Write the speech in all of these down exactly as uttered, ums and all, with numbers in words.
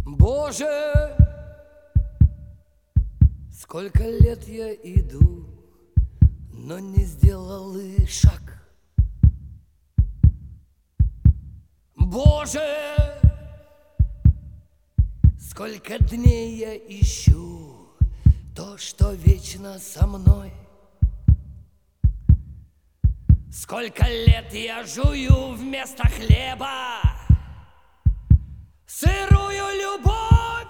Боже, сколько лет я иду, но не сделал и шаг. Боже, сколько дней я ищу то, что вечно со мной. Сколько лет я жую вместо хлеба сырую любовь.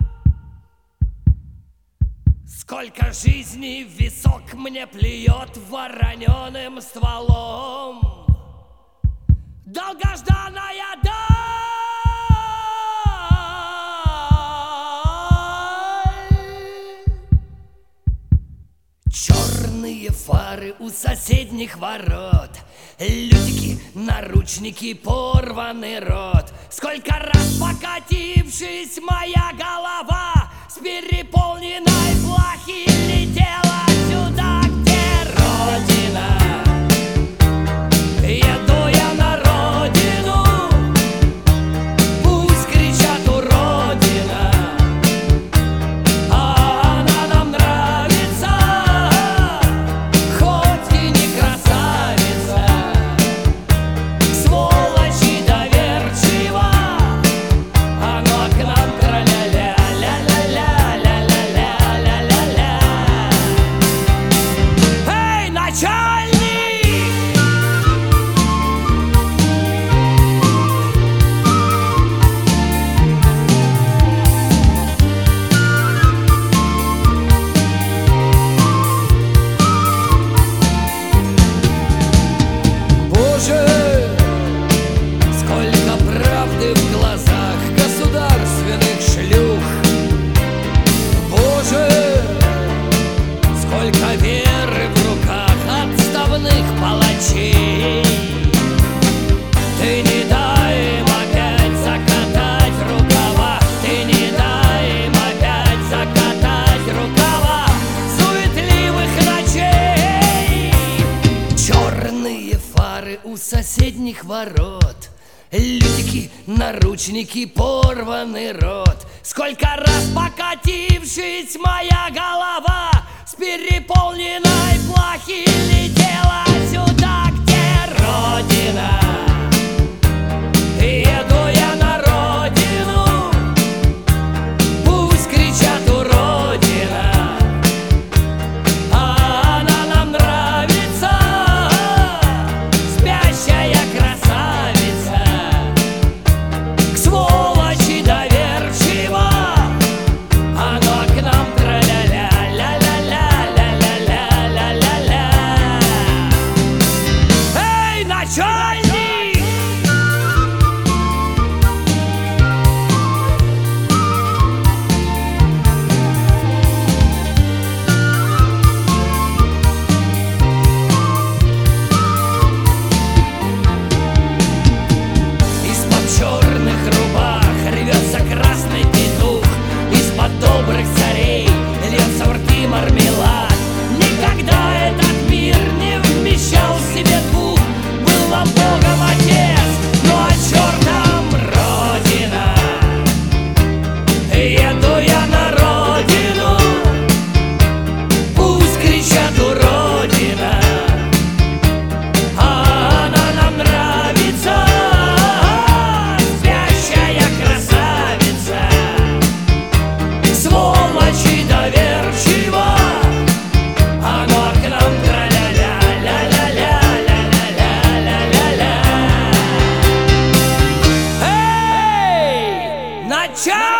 Сколько жизней в висок мне плюет вороненым стволом долгожданная даль. Черные фары у соседних ворот, лютики, наручники, порванный рот. Сколько раз покатившись, моя голова с переполненной плахи летела сюда, где Родина. Еду я на родину, пусть кричат уродина, а она нам нравится, хоть и не красавица. Сволочь и доверчива, оно к нам тра-ля-ля, ля-ля-ля-ля-ля-ля-ля-ля-ля. Эй, начальник! Боже, сколько правды в глазах государственных шлюх. Боже, сколько веры в руках отставных палачей. Ты не дай им опять закатать рукава, ты не дай им опять закатать рукава суетливых ночей. Черные фары у соседних ворот, лютики, наручники, порванный рот. Сколько раз покатившись, моя голова с переполненной плахи летела сюда, где Родина. Еду я на родину, пусть кричат уродина, а она нам нравится, спящая красавица. К сволочи доверчива, оно к нам тра-ля-ля, ля-ля-ля-ля-ля-ля-ля-ля-ля. Эй, начальник! Из-под черных рубах рвется красный петух, из-под добрых царей льется в рты мармелад. Никогда этот мир не вмещал в себе двух. Был нам Богом Отец, ну а чертом Родина. Еду я на родину, пусть кричат уродина, а она нам нравится, спящая красавица. Сволочь и доверчива, оно к нам тра-ля-ля, ля-ля-ля, ля-ля-ля, ля-ля-ля. Эй, начальник!